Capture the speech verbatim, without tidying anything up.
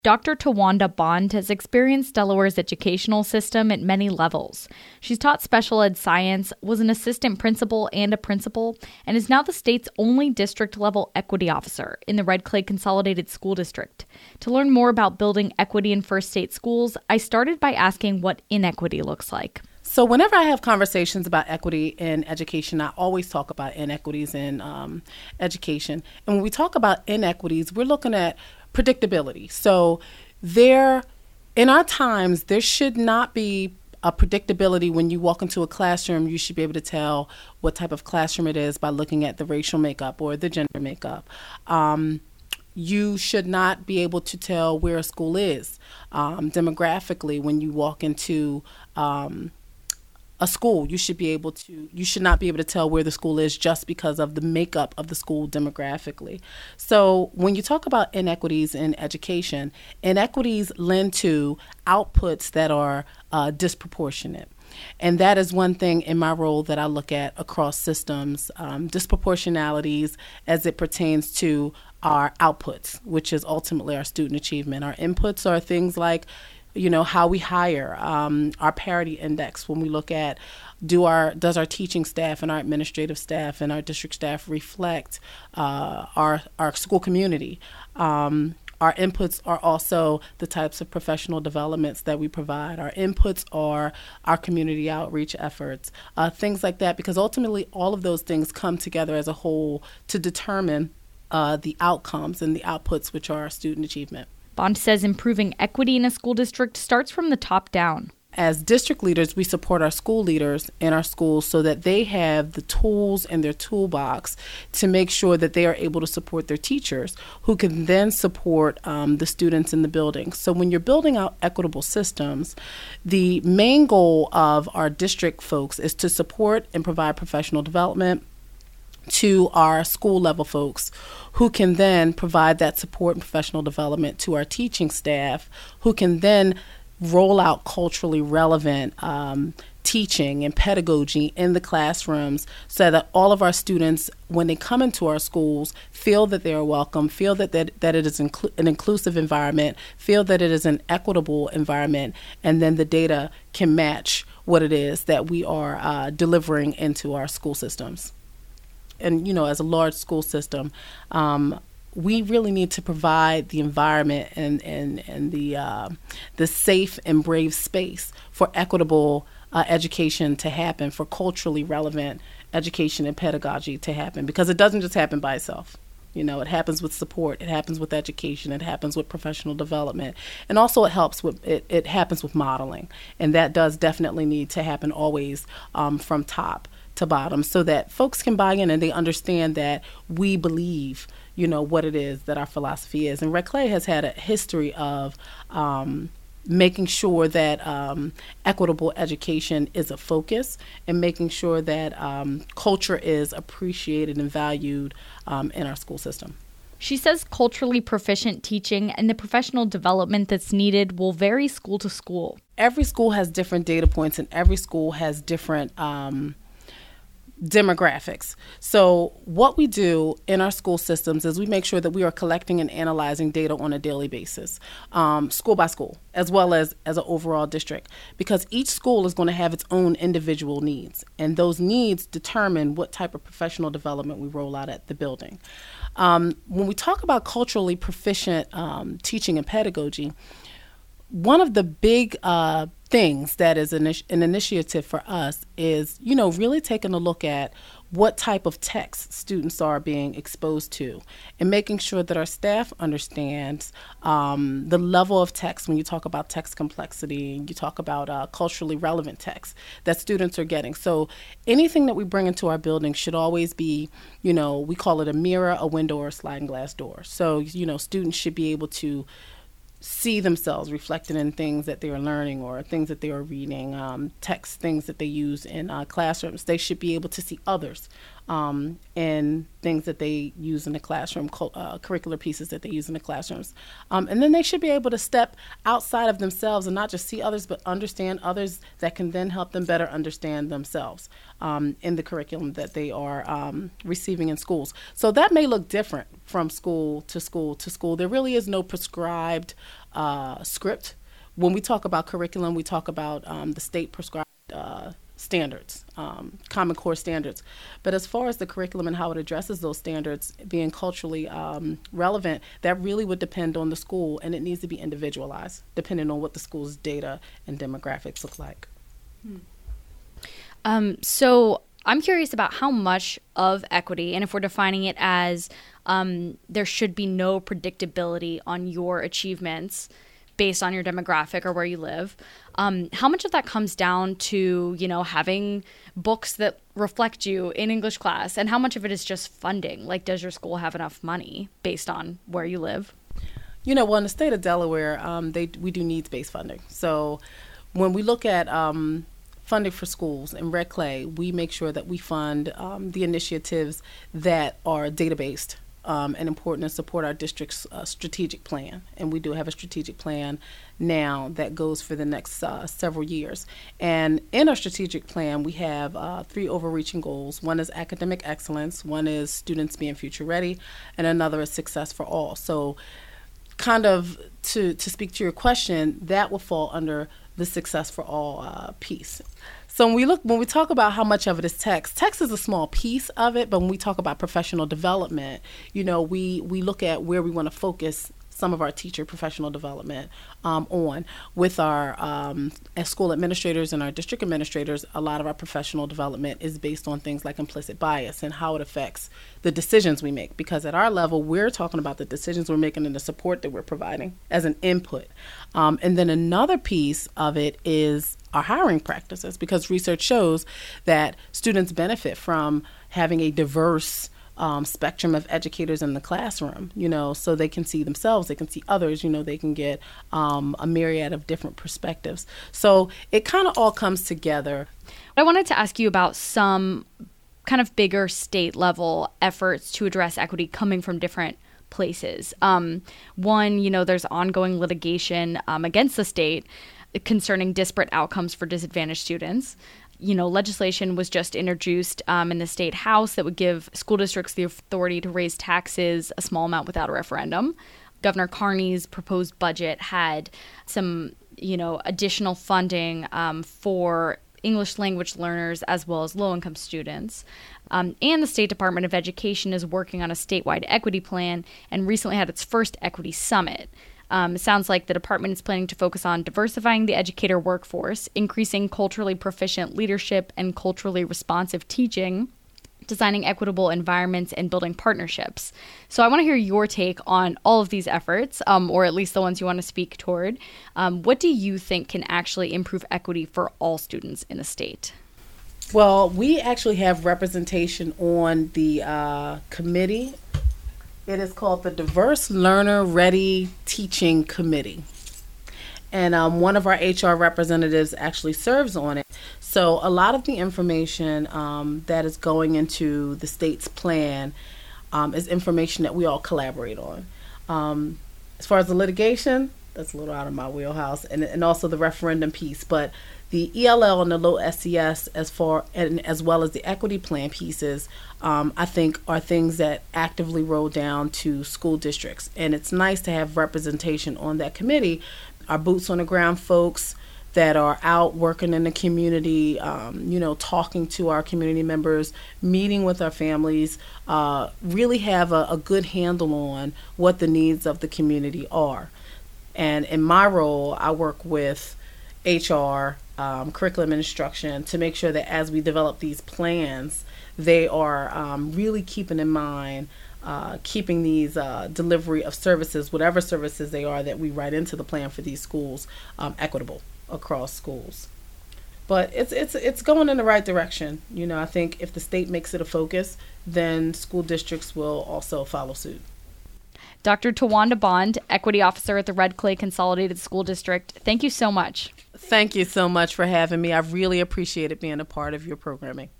Doctor Tawanda Bond has experienced Delaware's educational system at many levels. She's taught special ed science, was an assistant principal and a principal, and is now the state's only district-level equity officer in the Red Clay Consolidated School District. To learn more about building equity in First State schools, I started by asking what inequity looks like. So whenever I have conversations about equity in education, I always talk about inequities in um, education. And when we talk about inequities, we're looking at predictability. So there, in our times, there should not be a predictability when you walk into a classroom. You should be able to tell what type of classroom it is by looking at the racial makeup or the gender makeup. Um, you should not be able to tell where a school is um, demographically when you walk into um, a school. You should be able to, you should not be able to tell where the school is just because of the makeup of the school demographically. So when you talk about inequities in education, inequities lend to outputs that are uh, disproportionate. And that is one thing in my role that I look at across systems, um, disproportionalities as it pertains to our outputs, which is ultimately our student achievement. Our inputs are things like, you know, how we hire, um, our parity index. When we look at do our does our teaching staff and our administrative staff and our district staff reflect uh, our our school community. Um, our inputs are also the types of professional developments that we provide. Our inputs are our community outreach efforts, uh, things like that, because ultimately all of those things come together as a whole to determine uh, the outcomes and the outputs, which are our student achievement. Bond says improving equity in a school district starts from the top down. As district leaders, we support our school leaders in our schools so that they have the tools in their toolbox to make sure that they are able to support their teachers, who can then support um, the students in the building. So when you're building out equitable systems, the main goal of our district folks is to support and provide professional development to our school level folks, who can then provide that support and professional development to our teaching staff, who can then roll out culturally relevant um, teaching and pedagogy in the classrooms so that all of our students, when they come into our schools, feel that they are welcome, feel that, that, that it is inclu- an inclusive environment, feel that it is an equitable environment, and then the data can match what it is that we are uh, delivering into our school systems. And, you know, as a large school system, um, we really need to provide the environment and, and, and the, uh, the safe and brave space for equitable uh, education to happen, for culturally relevant education and pedagogy to happen, because it doesn't just happen by itself. You know, it happens with support, it happens with education, it happens with professional development, and also it helps with, it, it happens with modeling. And that does definitely need to happen always um, from top to bottom, so that folks can buy in and they understand that we believe, you know, what it is that our philosophy is. And Red Clay has had a history of um, making sure that um, equitable education is a focus, and making sure that um, culture is appreciated and valued um, in our school system. She says culturally proficient teaching and the professional development that's needed will vary school to school. Every school has different data points, and every school has different um, demographics. So what we do in our school systems is we make sure that we are collecting and analyzing data on a daily basis, um, school by school, as well as as an overall district, because each school is going to have its own individual needs, and those needs determine what type of professional development we roll out at the building. Um, when we talk about culturally proficient um, teaching and pedagogy, one of the big uh, things that is an, an initiative for us is, you know, really taking a look at what type of text students are being exposed to, and making sure that our staff understands um, the level of text. When you talk about text complexity, you talk about uh, culturally relevant text that students are getting. So anything that we bring into our building should always be, you know, we call it a mirror, a window, or a sliding glass door. So, you know, students should be able to see themselves reflected in things that they are learning or things that they are reading, um, text, things that they use in uh, classrooms. They should be able to see others um, in things that they use in the classroom, uh, curricular pieces that they use in the classrooms. Um, and then they should be able to step outside of themselves and not just see others, but understand others that can then help them better understand themselves um, in the curriculum that they are um, receiving in schools. So that may look different from school to school to school. There really is no prescribed uh, script. When we talk about curriculum, we talk about um, the state prescribed uh, standards, um, Common Core standards. But as far as the curriculum and how it addresses those standards being culturally um, relevant, that really would depend on the school, and it needs to be individualized, depending on what the school's data and demographics look like. Hmm. Um, so I'm curious about how much of equity, and if we're defining it as um, there should be no predictability on your achievements based on your demographic or where you live, um, how much of that comes down to, you know, having books that reflect you in English class, and how much of it is just funding? Like, does your school have enough money based on where you live? You know, well, in the state of Delaware, um, they we do needs-based funding. So when we look at um, funding for schools in Red Clay, we make sure that we fund um, the initiatives that are data-based. Um, and important to support our district's uh, strategic plan. And we do have a strategic plan now that goes for the next uh, several years. And in our strategic plan, we have uh, three overreaching goals. One is academic excellence, one is students being future ready, and another is success for all. So kind of to, to speak to your question, that will fall under the success for all uh, piece. So when we look, when we talk about how much of it is text, text is a small piece of it. But when we talk about professional development, you know, we, we look at where we want to focus some of our teacher professional development um, on. With our um, as school administrators and our district administrators, a lot of our professional development is based on things like implicit bias and how it affects the decisions we make. Because at our level, we're talking about the decisions we're making and the support that we're providing as an input. Um, and then another piece of it is our hiring practices, because research shows that students benefit from having a diverse Um, spectrum of educators in the classroom, you know, so they can see themselves, they can see others, you know, they can get um, a myriad of different perspectives. So it kind of all comes together. I wanted to ask you about some kind of bigger state level efforts to address equity coming from different places. Um, one, you know, there's ongoing litigation um, against the state concerning disparate outcomes for disadvantaged students. You know, legislation was just introduced um, in the state house that would give school districts the authority to raise taxes a small amount without a referendum. Governor Carney's proposed budget had some, you know, additional funding um, for English language learners as well as low-income students. Um, and the State Department of Education is working on a statewide equity plan and recently had its first equity summit. Um, it sounds like the department is planning to focus on diversifying the educator workforce, increasing culturally proficient leadership and culturally responsive teaching, designing equitable environments, and building partnerships. So I want to hear your take on all of these efforts, um, or at least the ones you want to speak toward. Um, what do you think can actually improve equity for all students in the state? Well, we actually have representation on the uh, committee. It is called the Diverse Learner Ready Teaching Committee. And um, one of our H R representatives actually serves on it. So a lot of the information um, that is going into the state's plan um, is information that we all collaborate on. Um, as far as the litigation, that's a little out of my wheelhouse, and, and also the referendum piece. But the E L L and the low S E S, as far and as well as the equity plan pieces, um, I think are things that actively roll down to school districts. And it's nice to have representation on that committee. Our boots on the ground folks that are out working in the community, um, you know, talking to our community members, meeting with our families, uh, really have a, a good handle on what the needs of the community are. And in my role, I work with H R, um, curriculum and instruction, to make sure that as we develop these plans, they are um, really keeping in mind uh, keeping these uh, delivery of services, whatever services they are that we write into the plan for these schools, um, equitable across schools. But it's it's it's going in the right direction. You know, I think if the state makes it a focus, then school districts will also follow suit. Doctor Tawanda Bond, Equity Officer at the Red Clay Consolidated School District, thank you so much. Thank you so much for having me. I've really appreciated being a part of your programming.